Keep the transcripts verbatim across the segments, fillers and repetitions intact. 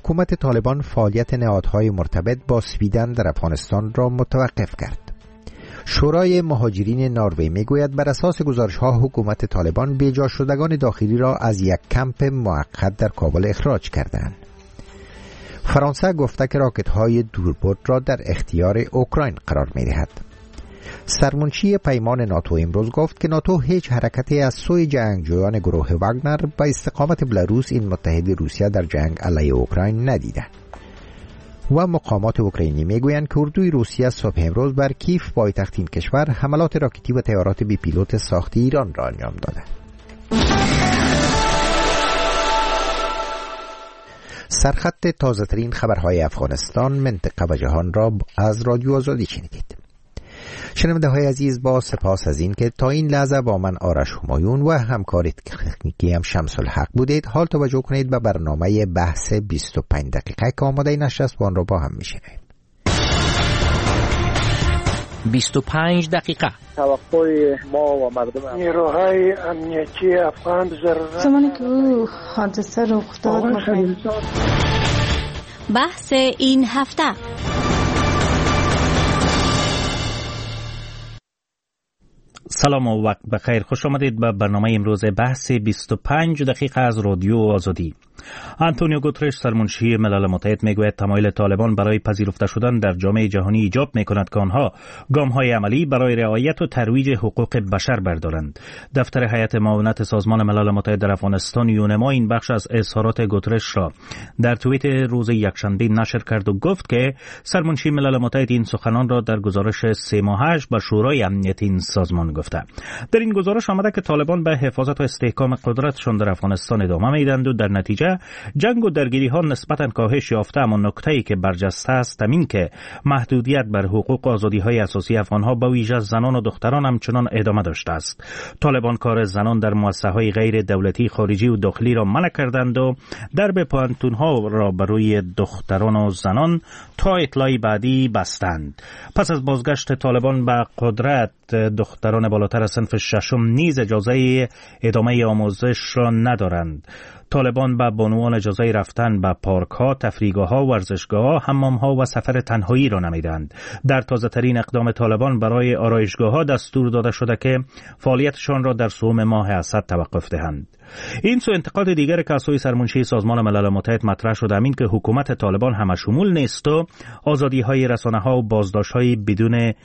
حکومت طالبان فعالیت نهادهای مرتبط با سویدن در افغانستان را متوقف کرد. شورای مهاجرین نروژ میگوید بر اساس گزارش‌ها حکومت طالبان بیجا شدگان داخلی را از یک کمپ موقت در کابل اخراج کردند. فرانسه گفته که راکت‌های دوربرد را در اختیار اوکراین قرار می‌دهد. سرمنشی پیمان ناتو امروز گفت که ناتو هیچ حرکتی از سوی جنگجویان گروه واگنر به استقامت بلاروس این متحد روسیه در جنگ علیه اوکراین ندیده. و مقامات اوکراینی میگویند که اردوی روسیه صبح امروز بر کیف پایتخت این کشور حملات راکتی و طیارات بی پیلوت ساخت ایران را انجام داده. سرخط تازه ترین خبرهای افغانستان، منطقه و جهان را از رادیو آزادی شنیدید. شنونده های عزیز، با سپاس از این که تا این لحظه با من آرش همایون و همکار تکنیکی هم شمس الحق بودید. حال توجه کنید به برنامه بحث بیست و پنج دقیقه که آماده نشست و آن را با هم میشنویم. بیست و پنج دقیقه. توقع ما و مردم نیروهای امنیتی افغان ضرورت زمانی که او حادثه رخ داد. بحث این هفته. سلام و وقت بخیر. خوش آمدید به برنامه امروز بحث بیست و پنج دقیقه از رادیو آزادی. آنتونیو گوترش سرمنشی ملل متحد میگوید تمایل طالبان برای پذیرفته شدن در جامعه جهانی ایجاب میکند که آنها گام‌های عملی برای رعایت و ترویج حقوق بشر بردارند. دفتر هیئت معاونت سازمان ملل متحد در افغانستان یونما این بخش از اظهارات گوترش را در توییت روز یکشنبه نشر کرد و گفت که سرمنشی ملل متحد این سخنان را در گزارش سه ماهه‌اش به شورای امنیت این سازمان گفته. در این گزارش آمده که طالبان به حفاظت و استحکام قدرتشان در افغانستان ادامه میدند و در نتیجه جنگ و درگیری ها نسبتاً کاهش یافته، اما نکته‌ای که برجسته است این که محدودیت بر حقوق و آزادی های اساسی افغان ها به ویژه زنان و دختران همچنان ادامه داشته است. طالبان کار زنان در مؤسسه های غیر دولتی خارجی و داخلی را منع کردند و درب پانتون ها را برای دختران و زنان تا اطلاعی بعدی بستند. پس از بازگشت طالبان به قدرت، دختران بالاتر از صنف ششم نیز اجازه ادامه آموزش را ندارند. طالبان به بانوان اجازه رفتن به پارک ها، تفریحگاه ها، ورزشگاه ها، حمام ها و سفر تنهایی را نمیدند. در تازه ترین اقدام طالبان برای آرایشگاه ها دستور داده شده که فعالیتشان را در سوم ماه اسد توقف دهند. این سو انتقاد دیگر که از سوی سرمنشی سازمان ملل متحد مطرح شده این که حکومت طالبان همه شمول نیست و آزادی های رسانه ها و بازداشت های بدون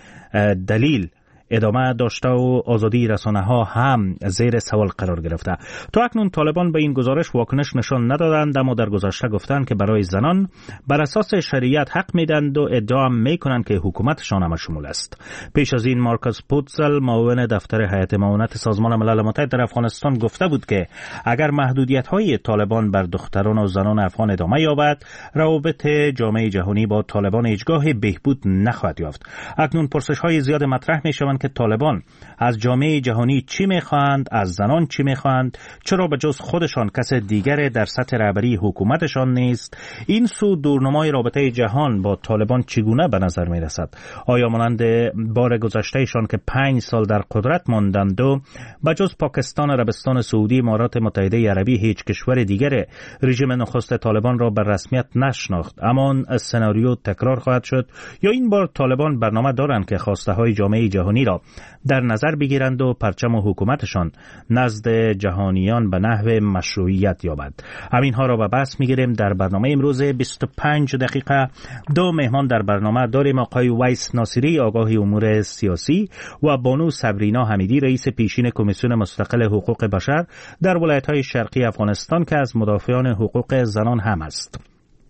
دلیل ادامه داشته و آزادی رسانه ها هم زیر سوال قرار گرفته. تا اکنون طالبان به این گزارش واکنش نشان ندادند، اما در گذشته گفتند که برای زنان بر اساس شریعت حق میدند و ادعا میکنند که حکومتشان همه شمول است. پیش از این مارکوس پوتزل معاون دفتر هیئت معاونت سازمان ملل متحد در افغانستان گفته بود که اگر محدودیت های طالبان بر دختران و زنان افغان ادامه یابد، روابط جامعه جهانی با طالبان هیچگاه بهبود نخواهد یافت. اکنون پرسش های زیاد مطرح میشوند که طالبان از جامعه جهانی چی میخواهند، از زنان چی میخواهند، چرا به جز خودشان کس دیگر در سطح رهبری حکومتشان نیست؟ این سو دورنمای رابطه جهان با طالبان چگونه به نظر میرسد؟ آیا مانند بار گذشتهشان که پنج سال در قدرت ماندند و به جز پاکستان، عربستان سعودی، امارات متحده عربی هیچ کشور دیگر رژیم نخست طالبان را به رسمیت نشناخت، اما سناریو تکرار خواهد شد؟ یا این بار طالبان برنامه دارند که خواسته های جامعه جهانی را در نظر بگیرند و پرچم و حکومتشان نزد جهانیان به نحو مشروعیت یابد؟ همین ها را به بحث میگیریم در برنامه امروز بیست و پنج دقیقه. دو مهمان در برنامه داریم: آقای ویس ناصری، آگاه امور سیاسی، و بانو صبرینا حمیدی، رئیس پیشین کمیسیون مستقل حقوق بشر در ولایت‌های شرقی افغانستان که از مدافعان حقوق زنان هم است.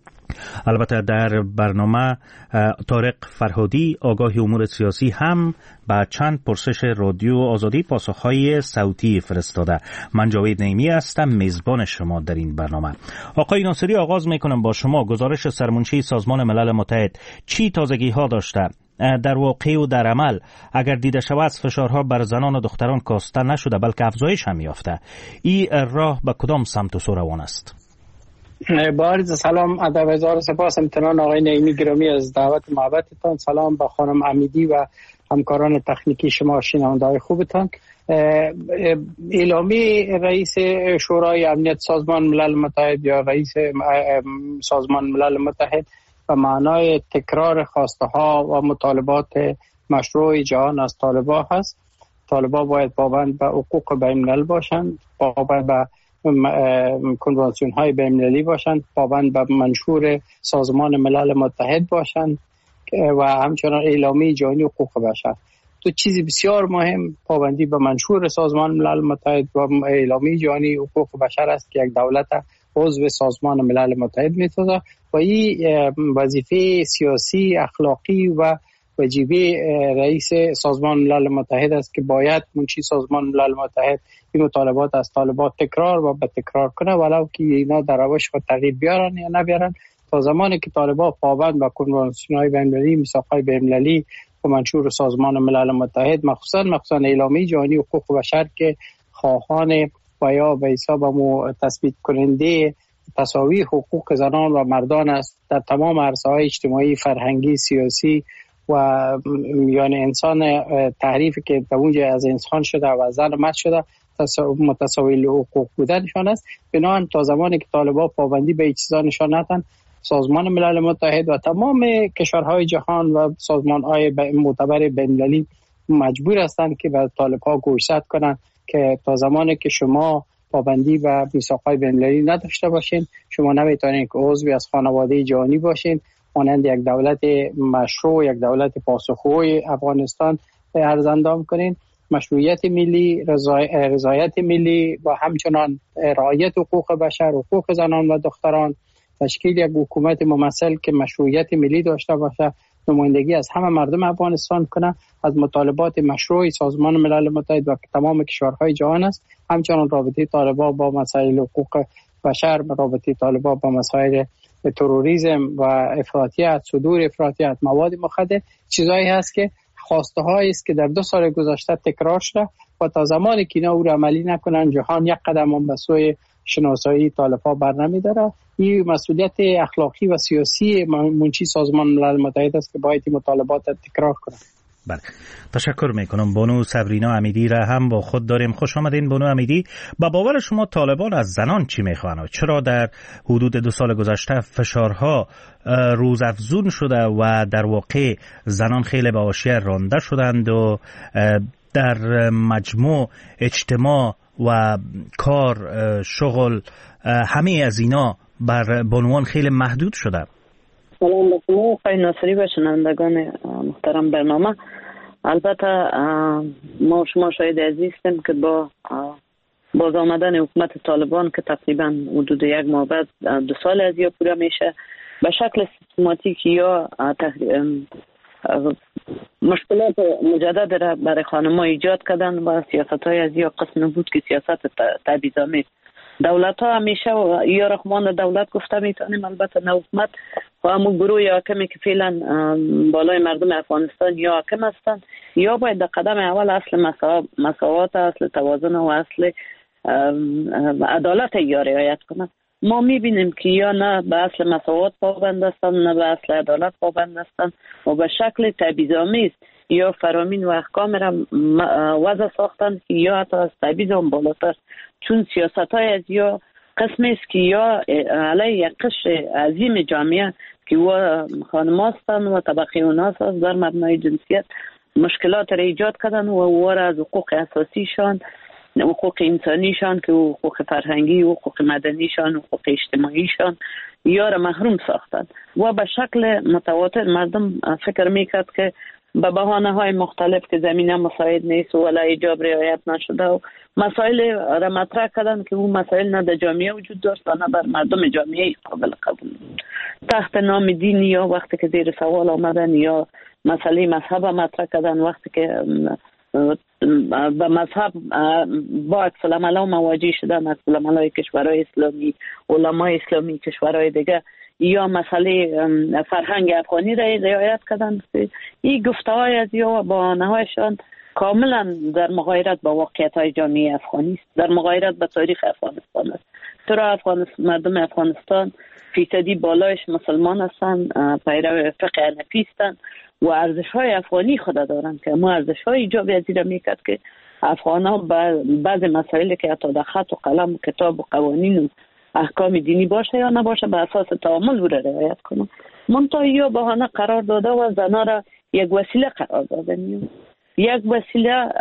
البته در برنامه طارق فرهادی، آگاه امور سیاسی، هم با چند پرسش رادیو آزادی پاسخهای صوتی فرستاده. من جاوید نعیمی هستم، میزبان شما در این برنامه. آقای ناصری، آغاز میکنم با شما. گزارش سرمنشی سازمان ملل متحد چی تازگی ها داشته؟ در واقع و در عمل اگر دیده شود فشارها بر زنان و دختران کاسته نشده بلکه افزایش هم یافته. این راه به کدام سمت و سو روان است؟ بارز سلام، ادب هزار سپاس امتنان آقای نعیمی گرامی از دعوت محبتتان. سلام به خانم حمیدی و همکاران تکنیکی شما، شنونده‌های خوبتان. اعلامیه رئیس شورای امنیت سازمان ملل متحد یا رئیس سازمان ملل متحد به معنای تکرار خواسته ها و مطالبات مشروع جهان از طالبان هست. طالبان باید پابند به حقوق بین الملل باشند، پابند به کنوانسیون های بین المللی باشند، پابند به منشور سازمان ملل متحد باشند و همچنان اعلامیه جهانی حقوق بشر. تو چیزی بسیار مهم پابندی به منشور سازمان ملل متحد و اعلامیه جهانی حقوق بشر است که یک دولت عضو سازمان ملل متحد می‌سازد و این وظیفه سیاسی، اخلاقی و وجیبه رئیس سازمان ملل متحد است که باید منشی سازمان ملل متحد این مطالبات از طالبان تکرار و به تکرار کنه، ولو که اینا در روش خود تغییر بیارن یا نبیارن. تا زمانی که طالبان پابند به کنوانسیون‌های بین‌المللی، میثاق‌های بین‌المللی و منشور سازمان ملل متحد، مخصوصا مخصوصا اعلامیه جهانی حقوق بشر که خواهان و یا به حساب مو تثبیت کننده تساوی حقوق زنان و مردان است در تمام عرصه‌های اجتماعی، فرهنگی، سیاسی و یعنی انسان تعریفی که در اونجا از انسان شده و زن مرد شده متساوی حقوق بودنشان است. بنابراین تا زمانی که طالبان پابندی به این چیزا نشان ندهند، سازمان ملل متحد و تمام کشورهای جهان و سازمان‌های معتبر بین‌المللی مجبور هستند که به طالب‌ها گوشزد کنند که تا زمانی که شما پابندی به میثاق‌های بین‌المللی نداشته باشین، شما نمیتونید که عضوی از خانواده جهانی باشین، مانند یک دولت مشروع، یک دولت پاسخگوی افغانستان عرض اندام کنین. مشروعیت ملی، رضایت ملی و همچنان رعایت حقوق بشر، حقوق زنان و دختران، تشکیل یک حکومت ممثل که مشروعیت ملی داشته باشه، نمایندگی از همه مردم افغانستان کنه، از مطالبات مشروع سازمان ملل متحد و تمام کشورهای جهان است. همچنان رابطه طالبان با مسائل حقوق بشر، رابطه طالبان با مسائل تروریسم و افراطیت، صدور افراطیت، مواد مخدر، چیزایی هست که خواسته هایی است که در دو سال گذشته تکرار شده و تا زمانی که اینا او را عملی نکنن جهان یک قدم هم به سوی شناسایی طالبان بر نمیداره. این مسئولیت اخلاقی و سیاسی منشی سازمان ملل متحد است که باید این مطالبات تکرار کنه. بله، تشکر میکنم. بانو صبرینا امیدی را هم با خود داریم. خوش آمدین بانو امیدی. با باور شما طالبان از زنان چی میخوان؟ چرا در حدود دو سال گذشته فشارها روزافزون شده و در واقع زنان خیلی به حاشیه رانده شدند و در مجموع اجتماع و کار، شغل، همه از اینا بر بانوان خیلی محدود شده؟ سلام به شما آقای ناصری و شنوندگان محترم برنامه. البته ما شما شاهد عزیز هستیم که با باز آمدن حکومت طالبان که تقریبا حدود یک ماه بعد دو سال از یا پورا میشه، به شکل سیستماتیک یا مشکلات مجدد را برای خانم‌ها ایجاد کردن و سیاست‌های از یا قسم بود که سیاست تبعیض‌آمیز. دولت‌ها همیشه و یا رحمان دولت گفته میتونیم، البته نه حکومت و همون گروه حاکمی که فعلا بالای مردم افغانستان یا حاکم هستند، یا باید در قدم اول اصل مساوات، اصل توازن و اصل عدالت یا رعایت کنند. ما میبینیم که یا نه به اصل مساوات پابند هستند، نه به اصل عدالت پابند هستند و به شکل تبعیض‌آمیز یا فرامین و احکام را وضع ساختند که یا حتی از تبعیض هم بالاتر، چون سیاست های از یا قسمی است که یا علیه یک قشر عظیم جامعه که و خانم هستند و طبقه اوناس هست در مبنای جنسیت مشکلات را ایجاد کردن و او را از حقوق اساسیشان، حقوق انسانیشان که حقوق فرهنگی، حقوق مدنیشان، حقوق اجتماعیشان یا را محروم ساختند و به شکل متواتر مردم فکر میکرد که به بهانه های مختلف که زمینه مساعد نیست و ولی ایجاب رعایت نشده و مسائل را مطرح کردن که اون مسائل نه در جامعه وجود داشت و نه بر مردم جامعه قابل قبول بود. تحت نام دین یا وقتی که زیر سوال آمدن یا مسئله مذهب مطرح کردن، وقتی که به مذهب با عکس العمل مواجه شدن، عکس العمل کشورهای اسلامی، علمای اسلامی کشورهای دیگه یا مسئله فرهنگ افغانی را رعایت کردن، این گفته‌های از یا بهانه‌هایشان کاملا در مغایرت با واقعیت‌های جامعه افغانی است، در مغایرت با تاریخ افغانستان است. چرا افغانستان، مردم افغانستان فیصدی بالایش مسلمان هستند، پیرو فقه حنفی هستند و ارزش‌های افغانی خود دارند که ما ارزش‌های ایجابی از این میکرد که افغان‌ها بعض مسائلی که حتی در خط و قلم و کتاب و قوانین و احکام دینی باشه یا نباشه به اساس تعامل بوده رعایت کنن. منتها یا بهانه قرار داده و زنا را یک وسیله قرار داده میون، یک وسیله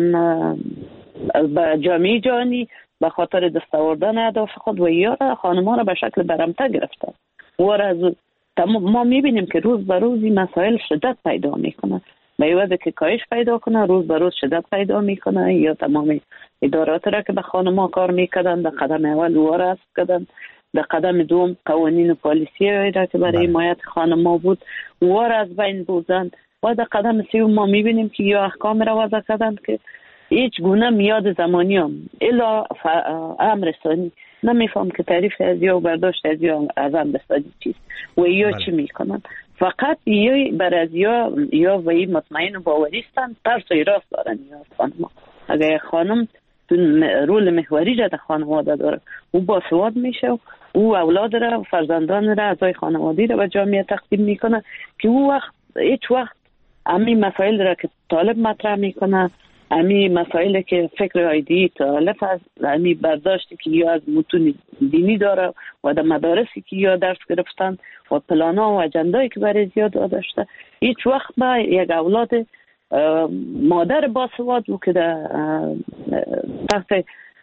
به جامعه جهانی به خاطر دستاوردن اهداف خود و یا خانم‌ها را به شکل برمته گرفتن. و از ما میبینیم که روز به روز این مسائل شدت پیدا میکنه، به عوض که کاهش پیدا کنه روز به روز شدت پیدا میکنه. یا تمام ادارات را که به خانم‌ها کار میکردن در قدم اول وارد کردن، در قدم دوم قوانین و پالیسی را که برای حمایت خانم‌ها بود وار از بین بردن و در قدم سوم ما میبینیم که یا احکام را وضع کردن که هیچ گونه میاد زمانی هم الا امر ثانی نمیفهم که تعریف از یا برداشت از یا از امر ثانی چیست و یا چی میکنن. فقط یا بر از یا یا وی مطمئن و باوریستن ترس و ایراس دارن یا خانم. اگر خانم رول محوری را در خانواده داره او باسواد میشه، او اولاد را فرزندان را اعضای خانوادگی را به جامعه تقدیم میکنه که او وقت هیچ وقت امی مسائل را که طالب مطرح میکنه، امی مسائل که فکر آیدی طالب از امی برداشتی که یا از متون دینی داره و در مدارسی که یا درس گرفتن و پلانا و اجندایی که برای زیاد داشته، هیچ وقت با یک اولاد مادر باسواد بود که در تحت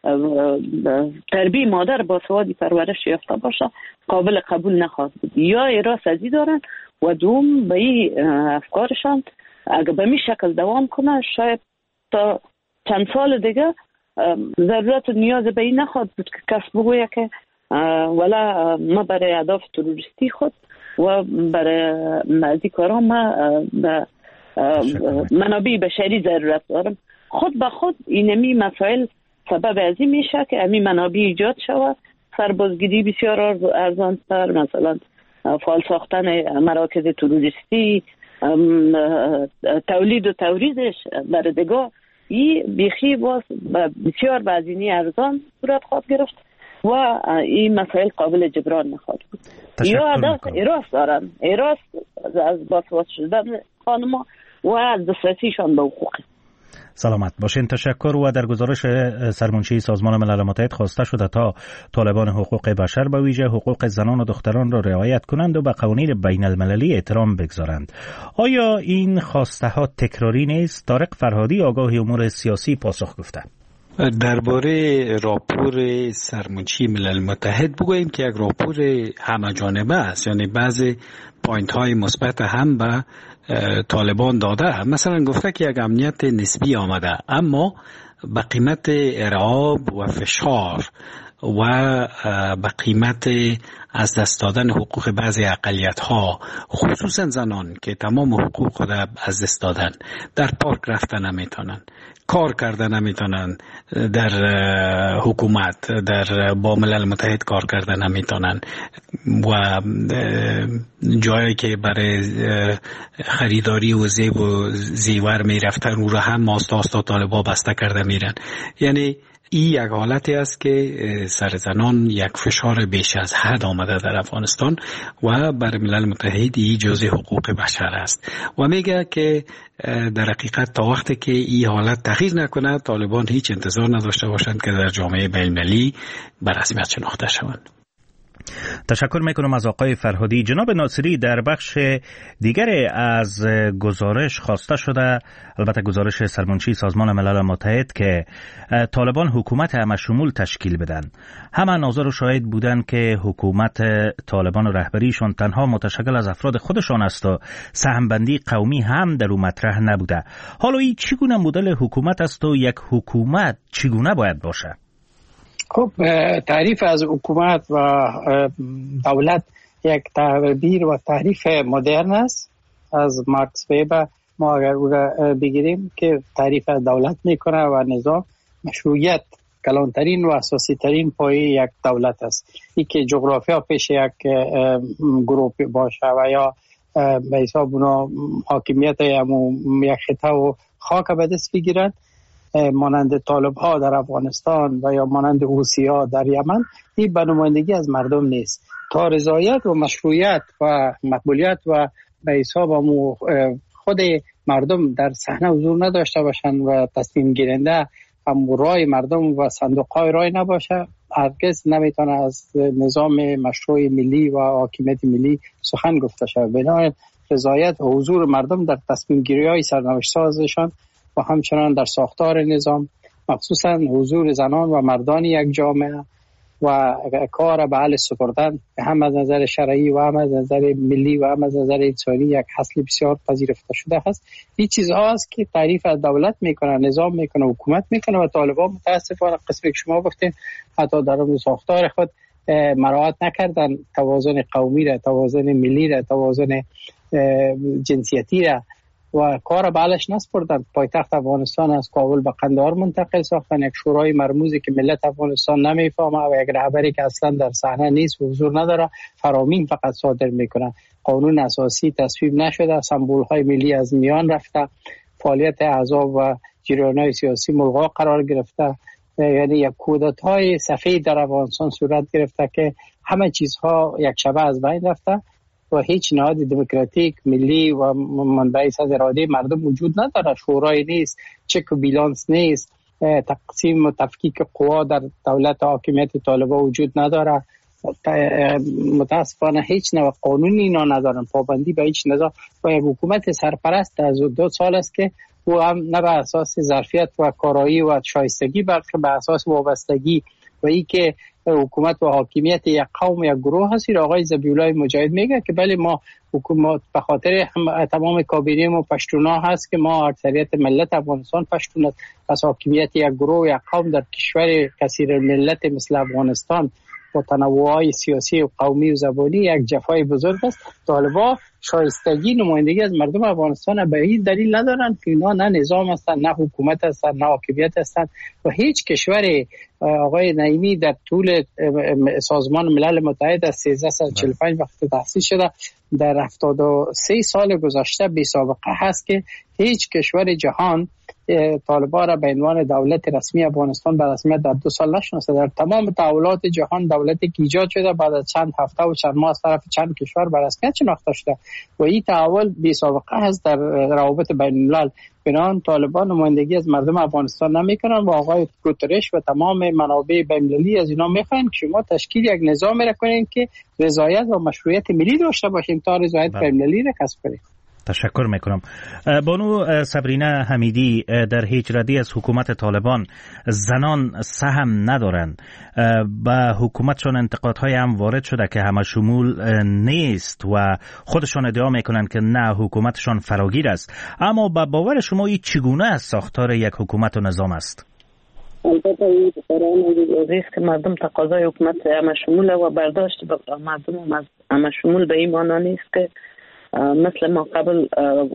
تربیه مادر باسوادی پرورش یافته باشه قابل قبول نخواهد بود. یا ایراس ازی دارن و دوم به این افکارشان اگر به می شکل دوام کنه شاید تا چند سال دیگه ضرورت و نیاز به این نخواهد بود که کس بگویه که ولا ما برای اهداف تروریستی خود و برای مزی کارا ما به منابع بشری ضرورت دارم. خود به خود اینمی مسائل سبب ازی میشه که امی منابع ایجاد شود، سربازگیری بسیار ارزان تر، مثلا فعال ساختن مراکز تروریستی، تولید و توریدش در دگاه این بیخی باز بسیار بزینی ارزان صورت خواهد گرفت و این مسائل قابل جبران نخواهد بود. یا هدف ایراس دارن، ایراس از باسواد شدن خانما و از دسترسیشان به حقوق. سلامت باشین. تشکر. و در گزارش سرمنشی سازمان ملل متحد خواسته شده تا طالبان حقوق بشر به ویژه حقوق زنان و دختران را رعایت کنند و به قوانین بین المللی احترام بگذارند. آیا این خواسته ها تکراری نیست؟ طارق فرهادی آگاه امور سیاسی پاسخ گفته. درباره راپور سرمنشی ملل متحد بگوییم که یک راپور همه جانبه است، یعنی بعضی پوینت های مثبت هم به طالبان داده. مثلا گفته که یک امنیت نسبی آمده اما به قیمت ارعاب و فشار و به قیمت از دست دادن حقوق بعضی اقلیت ها، خصوصا زنان که تمام حقوق خود از دست دادن، در پارک رفتن نمیتونن، کار کردن نمیتونن، در حکومت در با ملل متحد کار کردن نمیتونن و جایی که برای خریداری و زیب و زیور میرفتن او را هم آستا آستا طالبا بسته کرده میرن. یعنی این یک حالتی است که سر زنان یک فشار بیش از حد آمده در افغانستان و بر ملل متحد این جزء حقوق بشر است و میگه که در حقیقت تا وقتی که این حالت تغییر نکنه طالبان هیچ انتظار نداشته باشند که در جامعه بین المللی به رسمیت شناخته شوند. تشکر میکنم از آقای فرهادی. جناب ناصری، در بخش دیگر از گزارش خواسته شده، البته گزارش سرمنشی سازمان ملل متحد، که طالبان حکومت همه شمول تشکیل بدن. همه ناظر و شاهد بودن که حکومت طالبان و رهبریشون تنها متشکل از افراد خودشان است و سهمبندی قومی هم در او مطرح نبوده. حالا این چگونه مدل حکومت است و یک حکومت چگونه باید باشه؟ خب تعریف از حکومت و دولت یک تعبیر و تعریف مدرن است از مارکس ویبر. ما اگر او را بگیریم که تعریف از دولت میکنه و نظام مشروعیت کلانترین و اساسی ترین پایه یک دولت است. این که جغرافیا پیش یک گروه باشه و یا به حساب اونا حاکمیت یک خطه و خاک به دست بگیرند، مانند طالب ها در افغانستان و یا مانند حوثی ها در یمن، این به نمایندگی از مردم نیست. تا رضایت و مشروعیت و مقبولیت و به حساب خود مردم در صحنه حضور نداشته باشند و تصمیم گیرنده هم رای مردم و صندوق‌های رای نباشه، هرگز نمیتونه از نظام مشروع ملی و حاکمیت ملی سخن گفته شود. بنابراین رضایت و حضور مردم در تصمیم گیری های سرنوشت سازشان و همچنان در ساختار نظام، مخصوصا حضور زنان و مردان یک جامعه و کار به حل سپردن هم از نظر شرعی و هم از نظر ملی و هم از نظر انسانی یک اصل بسیار پذیرفته شده است. این چیزها است که تعریف از دولت میکنه، نظام میکنه، حکومت میکنه و طالبان متاسفانه قسمی که شما گفتین حتی در اون ساختار خود مراعات نکردن توازن قومی را، توازن ملی را، توازن جنسیتی را و کار بالش نسپردن. پایتخت افغانستان از کابل به قندهار منتقل ساختن، یک شورای مرموزی که ملت افغانستان نمیفهمه و یک رهبری که اصلا در صحنه نیست و حضور نداره، فرامین فقط صادر میکنه. قانون اساسی تصویب نشده، سمبول های ملی از میان رفته، فعالیت احزاب و جریان‌های سیاسی ملغا قرار گرفته. یعنی یک کودتای سفید در افغانستان صورت گرفته که همه چیزها یک شبه از بین رفته و هیچ نهاد دموکراتیک ملی و منبعث از اراده مردم وجود نداره. شورای نیست، چک و بیلانس نیست، تقسیم و تفکیک قوا در دولت حاکمیت طالبان وجود نداره. متاسفانه هیچ نوع قانونی اینا ندارن، پابندی به هیچ نظام و یک حکومت سرپرست از دو سال است که او هم نه به اساس ظرفیت و کارایی و شایستگی بلکه به اساس وابستگی و ای که حکومت و حاکمیت یک قوم یا گروه هست. آقای ذبیحالله مجاهد میگه که بله ما حکومت به خاطر تمام کابینه ما پشتونا هست که ما اکثریت ملت افغانستان پشتون است، پس حاکمیت یک گروه یا قوم در کشور کثیر ملت مثل افغانستان با تنوعهای سیاسی و قومی و زبانی یک جفای بزرگ است. طالبان شایستگی نمایندگی از مردم افغانستان به این دلیل ندارن که اینا نه نظام هستن، نه حکومت هستن، نه حاکمیت هستن و هیچ کشور آقای نعیمی در طول سازمان ملل متحد از سیزده صد و چهل و پنج وقت تأسیس شده در هفتاد و سه سال گذشته بی سابقه هست که هیچ کشور جهان طالبان را به عنوان دولت رسمی افغانستان به رسمیت در دو سال نشناسه. در تمام تحولات جهان دولتی که ایجاد شده بعد از چند هفته و چند ماه از طرف چند کشور به رسمیت شناخته شده و این تحول بی سابقه است در روابط بین الملل. بنابراین طالبان نمایندگی از مردم افغانستان نمیکنن و آقای گوترش و تمام منابع بین‌المللی از اینا میخواین که شما تشکیل یک نظامی را کنین که رضایت و مشروعیت ملی داشته باشین تا رضایت بین‌المللی را کسب کنین. تشکر میکنم. بانو صبرینه حمیدی، در هیچ ردی از حکومت طالبان زنان سهم ندارند. به حکومتشان انتقادهای هم وارد شده که همه شمول نیست و خودشان ادعا میکنند که نه حکومتشان فراگیر است. اما به باور شما این چگونه از ساختار یک حکومت و نظام است؟ البته این برای که مردم تقاضای حکومت همه شمول و برداشت مردم از همه شمول به این معنا نیست که مثل ما قبل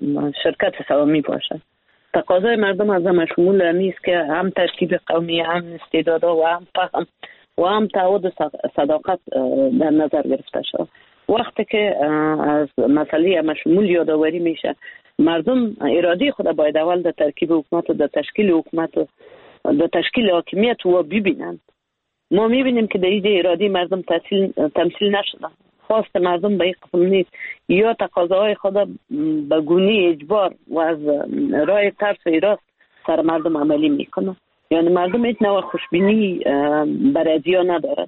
شرکت سوامی باشه. تقاضای مردم از همه شمول نیست که هم ترکیب قومی، هم استعدادها و هم فهم و هم تعهد و صداقت در نظر گرفته شد. وقتی که از مسئله همه شمول یادآوری میشه، مردم اراده خود باید اول در ترکیب حکومت و در تشکیل حکومت و در تشکیل حاکمیت و ببینند. ما میبینیم که در این اراده مردم تمثیل نشده. خواست مردم به این قسم نیست، یا تقاضاهای خود به گونه اجبار و از راه ترس و ایراست سر مردم عملی میکنه. یعنی مردم این نوع خوشبینی برای ازیا ندارد.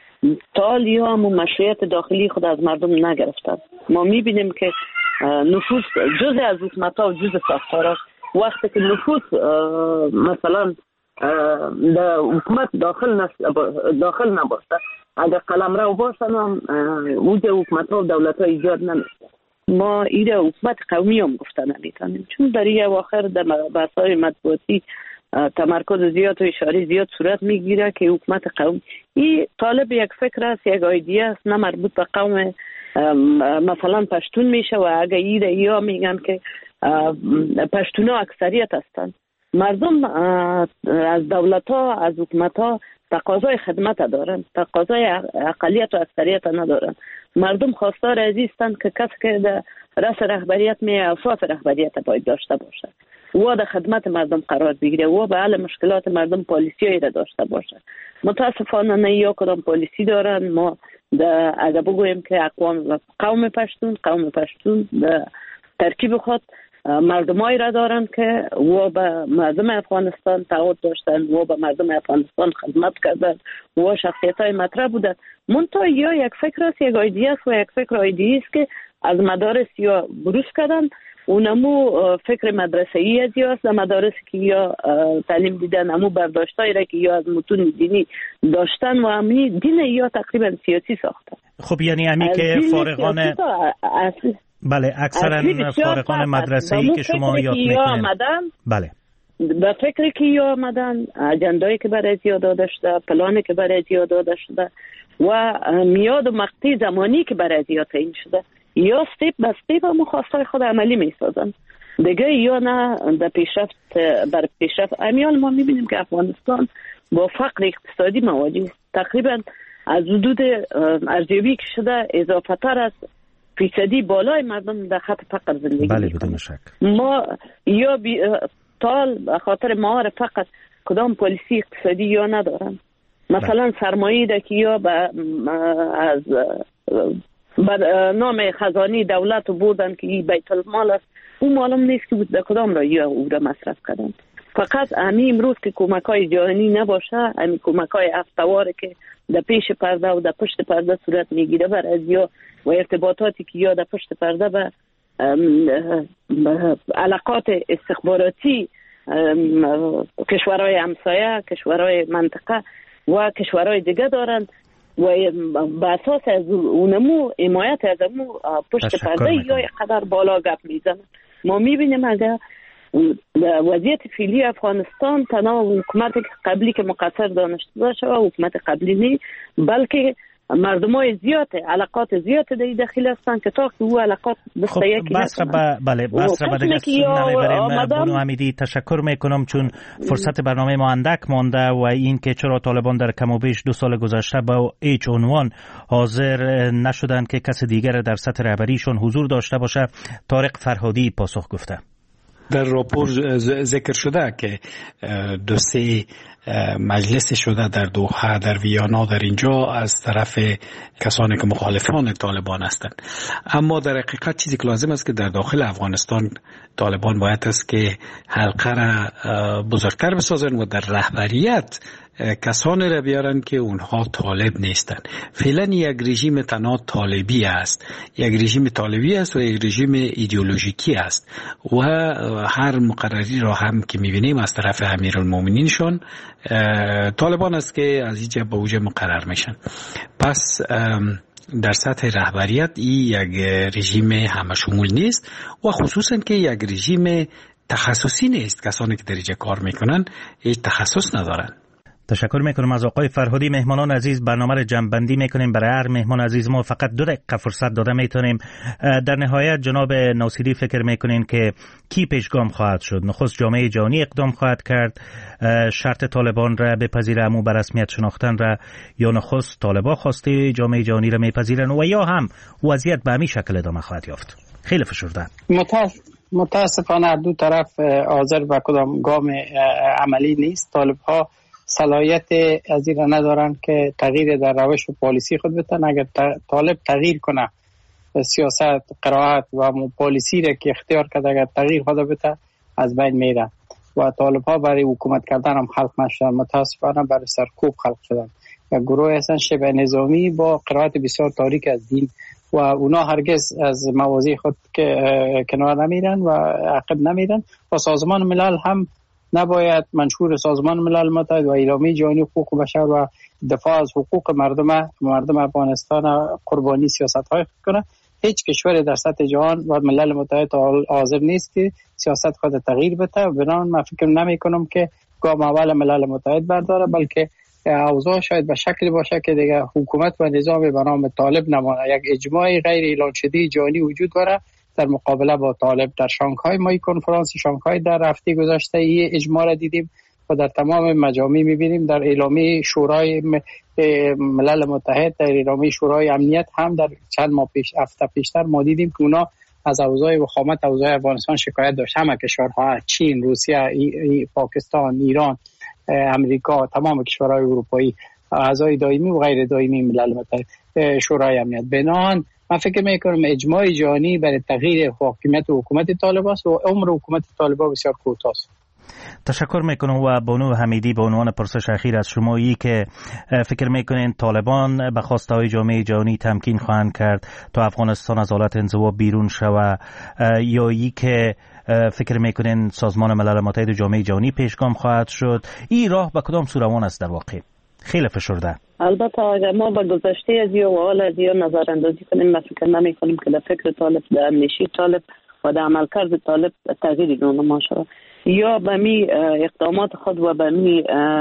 تا حالی هم مشروعیت داخلی خود از مردم نگرفتند. ما میبینیم که نفوذ جزء از حکومت‌ها و جزء ساختارها، وقتی که نفوذ مثلا در حکومت داخل داخل نباشه، اگر قلمرو باشن هم اوج حکومت ها و دولت ها ایجاد نمیشه. ما ایره حکومت قومی هم گفته نمیتونیم، چون در این اواخر در بحث های مطبوعاتی تمرکز زیاد و اشاره زیاد صورت میگیره که حکومت قومی این طالب یک فکر است، یک ایده است، نه مربوط به قوم مثلا پشتون میشه. و اگر ایره یا میگن که پشتون ها اکثریت هستند، مردم از دولت ها از حکومت ها تقاضای خدمت دارن، تقاضای اقلیت و اکثریت ندارن. مردم خواستار عزیزند که کسی که در رأس رهبریت می اساس رهبریت باید داشته باشه و در خدمت مردم قرار بگیره و به حل مشکلات مردم پالیسیایی را داشته باشه. متاسفانه نه یا کدام پالیسی دارن. ما اگر بگوییم که اقوام قوم پشتون قوم پشتون در ترکیب خود مردمایی را دارن که و به مردم افغانستان تعهد داشتن و به مردم افغانستان خدمت کردن و شخصیت های مطرح بودن. منتها یا یک فکر است، یک ایده است و یک فکر ایده است که از مدارس یا بروز کردن. اونمو فکر مدرسه‌ای از یا از مدارسی که یا تعلیم دیدن، امو برداشتایی را که یا از متون دینی داشتن و امی دین یا تقریبا سیاسی ساختن. خب یعنی امی که فارغان بله اکثرا فارغان مدرسه‌ای که شما یاد میکنین بله به فکری که یا آمدن، اجندایی که برای زیاد داده شده، پلانی که برای زیاد داده شده و میاد و مقطع زمانی که برای زیاد تعیین شده، یا استیپ به استیپ هم خواستای خود عملی میسازن دیگه، یا نه در پیشرفت بر پیشرفت. امیال ما میبینیم که افغانستان با فقر اقتصادی مواجه است. تقریبا از حدود ارزیابی که شده اضافه تر از فیصدی بالای مردم در خط فقر زندگی بله بدون شک. ما یا بی تال به خاطر مهار فقط کدام پالیسی اقتصادی یا ندارن. مثلا سرمایه ده که یا با از بر نام خزانه دولت بردن که این بیت المال است، اون معلوم نیست که در کدام را یا او را مصرف کردن. فقط امی امروز که کمک های جهانی نباشه، امی کمک های افتواره که در پیش پرده و در پشت پرده صورت میگیره بر از یا و ارتباطاتی که یا در پشت پرده به علاقات استخباراتی کشورهای همسایه، کشورهای منطقه و کشورهای دیگه دارند و به اساس از اونمو حمایت از اونمو پشت پرده یا قدر بالا گپ میزنن. ما میبینیم اگر وضعیت فعلی افغانستان تنها حکومت قبلی که مقصر دانشته باشه و حکومت قبلی نی، بلکه مردمای زیاد علاقات زیاد در داخل هستن که تا که او علاقات بسته یکی بس با بله بس را به دست نمیبریم. بانو حمیدی تشکر میکنم چون فرصت برنامه ما اندک مانده و این که چرا طالبان در کم و بیش دو سال گذشته با هیچ عنوان حاضر نشدن که کس دیگر در سطح رهبریشون حضور داشته باشه، طارق فرهادی پاسخ گفته. در راپور ذکر شده که دو سه مجلس شده در دوحه، در ویانا، در اینجا از طرف کسانی که مخالفان طالبان هستند. اما در حقیقت چیزی که لازم است که در داخل افغانستان طالبان باید است که حلقه را بزرگتر بسازن و در رهبریت کسانی را بیارن که اونها طالب نیستند. فعلا یک رژیم تنها طالبی است، یک رژیم طالبی است و یک رژیم ایدئولوژیکی است و هر مقرری را هم که میبینیم از طرف امیرالمومنینشون طالبان است که از اینجا به اونجا مقرر میشن. پس در سطح رهبریت این یک رژیم همه شمول نیست و خصوصا که یک رژیم تخصصی نیست. کسانی که در اینجا کار میکنن هیچ تخصص ندارن. تشکر میکنم از آقای فرهادی. مهمانان عزیز، برنامه را جمع‌بندی میکنیم. برای هر مهمان عزیز ما فقط دو دقیقه فرصت داده میتونیم. در نهایت جناب ناصری فکر میکنین که کی پیشگام خواهد شد؟ نخست جامعه جهانی اقدام خواهد کرد شرط طالبان را بپذیره امو به رسمیت شناختن را، یا نخست طالبان خواسته جامعه جهانی را میپذیرن و یا هم وضعیت به همین شکل ادامه خواهد یافت؟ خیلی فشرده. متاسفانه دو طرف حاضر به کدام گام عملی نیست. طالب ها صلاحیت از این را ندارن که تغییر در روش و پالیسی خود بتن. اگر طالب تغییر کنه سیاست، قرائت و پالیسی را که اختیار کرده، اگر تغییر خود بتن از بین میره و طالب ها برای حکومت کردن هم خلق نشدن، متاسفانه برای سرکوب خلق شدن. و گروه هستن شبه نظامی با قرائت بسیار تاریک از دین و اونا هرگز از مواضع خود که کنار نمیرن و عقب نمیرن. و سازمان ملل هم نباید منشور سازمان ملل متحد و اعلامیه جهانی حقوق بشر و دفاع از حقوق مردم مردم افغانستان قربانی سیاست های کنه. هیچ کشور در سطح جهان و ملل متحد حاضر نیست که سیاست خود تغییر بده. بنابراین من فکر نمی کنم که گام اول ملل متحد برداره، بلکه اوضاع شاید به شکلی باشه که دیگه حکومت و نظام به نام طالب نمانه. یک اجماع غیر اعلان شده جهانی وجود داره در مقابله با طالب. در شانگهای ما کنفرانس شانگهای در هفته گذشته این اجماع را دیدیم و در تمام مجامع می‌بینیم. در اعلامیه شورای ملل متحد، در اعلامیه شورای امنیت هم در چند ماه پیش هفته پیشتر ما دیدیم که اونا از اوضاع وخامت اوضاع افغانستان شکایت داشت. همه کشورها، چین، روسیه، ای، ای، پاکستان، ایران، امریکا، تمام کشورهای اروپایی، اعضای دائمی و غیر دائمی ملل متحد شورای امنیت. بنان من فکر میکنم اجماع جهانی برای تغییر حاکمیت حکومت طالبان است و عمر حکومت طالبان بسیار کوتاه است. تشکر میکنم. و بانو حمیدی به عنوان پرسش اخیر از شما، ای که فکر میکنین طالبان به خواسته های جامعه جهانی تمکین خواهند کرد تا افغانستان از حالت انزوا بیرون شود، یا ای که فکر میکنین سازمان ملل متحد و جامعه جهانی پیشگام خواهد شد، این راه به کدام سو روان است در واقع؟ خیلی فشرده. البته اگر ما به گذشته از یا و حال از یا نظر اندازی کنیم، من فکر نمی کنیم که در فکر طالب، در اندیشه طالب و در عملکرد طالب تغییری رونما شود. یا به می اقدامات خود و به می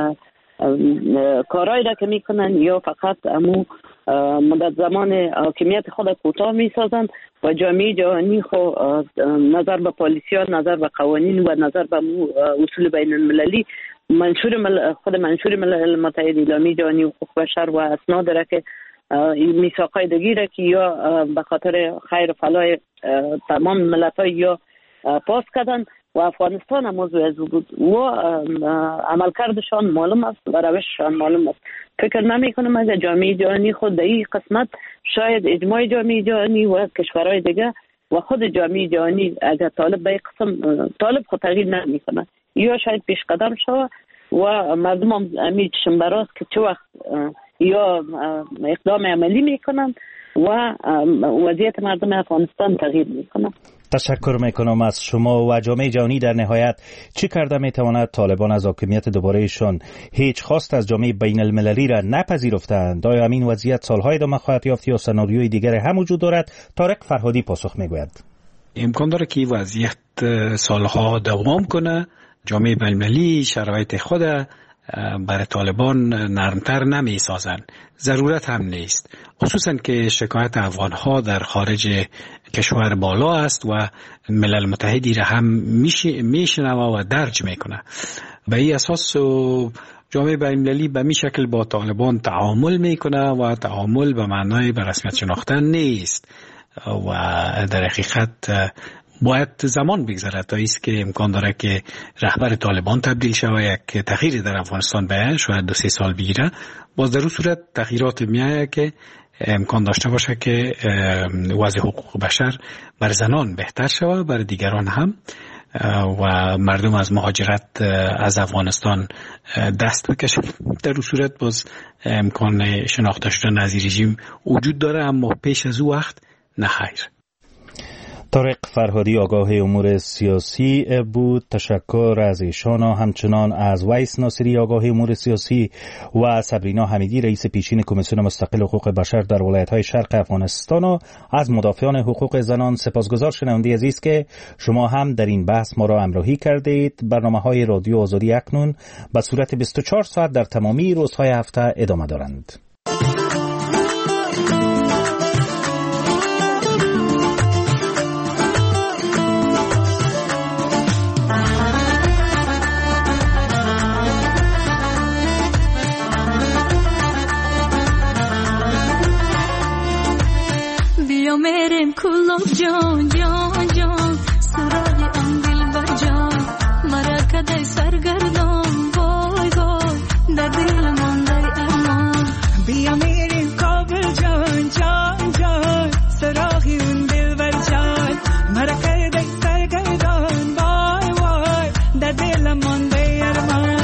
کارهایی را که میکنن یا فقط امو مدت زمان حاکمیت خود کوتاه میسازند و جامعه جهانی خود نظر به پالیسیات، نظر به قوانین و نظر به اصول بین المللی منشور مل... خود منشور ملل متحد، اعلامیه جهانی حقوق بشر و اسناد را که میثاقای دیگه که یا به خاطر خیر و فلاح تمام ملت‌ها یا پاس کردن و افغانستان هم موضوع از بود و عملکردشان معلوم است و روششان معلوم است. فکر نمی کنم اگر جامعه جهانی خود در این قسمت، شاید اجماع جامعه جهانی و کشورهای دیگه و خود جامعه جهانی اگر طالب به این قسم طالب خود تغییر نمی کنه یا شاید پیش قدم شود و مردم هم امید شنبراست که چه وقت یا اقدام عملی میکنن و وضعیت مردم افغانستان تغییر میکنن. تشکر میکنم از شما. و جامعه جهانی در نهایت چی کرده میتواند طالبان از حاکمیت دوبارهشان هیچ خواست از جامعه بین المللی را نپذیرفتند؟ آیا همین وضعیت سالهای ادامه خواهد یافت یا سناریوی دیگر هم وجود دارد؟ طارق فرهادی پاسخ میگوید. امکان داره که وضعیت سالها دوام کنه. جامعه بین المللی شرایط خود برای طالبان نرمتر نمی سازن، ضرورت هم نیست، خصوصا که شکایت افغانها در خارج کشور بالا است و ملل متحدی را هم میشنوه و درج میکنه. به این اساس جامعه بین المللی به می شکل با طالبان تعامل میکنه و تعامل به معنای به رسمیت شناختن نیست و در حقیقت باید زمان بگذره تا ایست که امکان داره که رهبر طالبان تبدیل شود، یک تغییری در افغانستان بیان شاید دو سه سال بگیره. باز در اون صورت تغییرات میایه که امکان داشته باشه که وضع حقوق بشر بر زنان بهتر شود، بر دیگران هم، و مردم از مهاجرت از افغانستان دست بکشه. در اون صورت باز امکان شناخته شدن از رژیم وجود داره، اما پیش از او وقت نه خیر. طارق فرهادی آگاه امور سیاسی بود. تشکر از ایشان، همچنان از ویس ناصری آگاه امور سیاسی و صبرینا حمیدی رئیس پیشین کمیسیون مستقل حقوق بشر در ولایت‌های شرق افغانستان و از مدافعان حقوق زنان. سپاسگزار شنونده عزیز که شما هم در این بحث ما را همراهی کردید. برنامه‌های رادیو آزادی اکنون به صورت بیست و چهار ساعت در تمامی روزهای هفته ادامه دارند. میریم کلوب جان جان جان سراغ ام دل بر جان مرا کدای سرگردان وای وای در دل من دای امان بیا میریم کابل جان جان جان سراغ ام دل بر جان مرا کدای سرگردان وای وای در دل من دای امان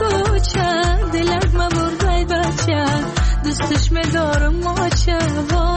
دوستش می‌دارم ماچه